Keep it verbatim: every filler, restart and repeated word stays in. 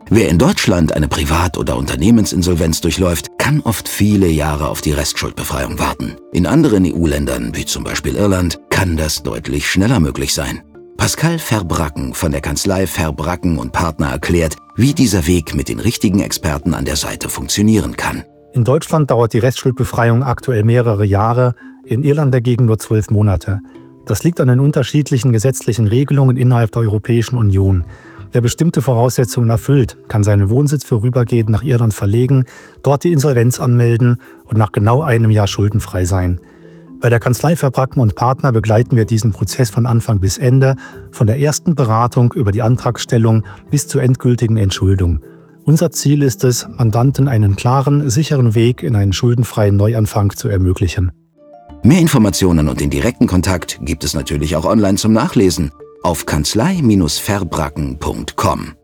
Wer in Deutschland eine Privat- oder Unternehmensinsolvenz durchläuft, kann oft viele Jahre auf die Restschuldbefreiung warten. In anderen E U-Ländern, wie zum Beispiel Irland, kann das deutlich schneller möglich sein. Pascal Verbracken von der Kanzlei Verbracken und Partner erklärt, wie dieser Weg mit den richtigen Experten an der Seite funktionieren kann. In Deutschland dauert die Restschuldbefreiung aktuell mehrere Jahre, in Irland dagegen nur zwölf Monate. Das liegt an den unterschiedlichen gesetzlichen Regelungen innerhalb der Europäischen Union. Wer bestimmte Voraussetzungen erfüllt, kann seinen Wohnsitz vorübergehend nach Irland verlegen, dort die Insolvenz anmelden und nach genau einem Jahr schuldenfrei sein. Bei der Kanzlei Verbracken und Partner begleiten wir diesen Prozess von Anfang bis Ende, von der ersten Beratung über die Antragstellung bis zur endgültigen Entschuldung. Unser Ziel ist es, Mandanten einen klaren, sicheren Weg in einen schuldenfreien Neuanfang zu ermöglichen. Mehr Informationen und den direkten Kontakt gibt es natürlich auch online zum Nachlesen auf kanzlei Bindestrich verbracken Punkt com.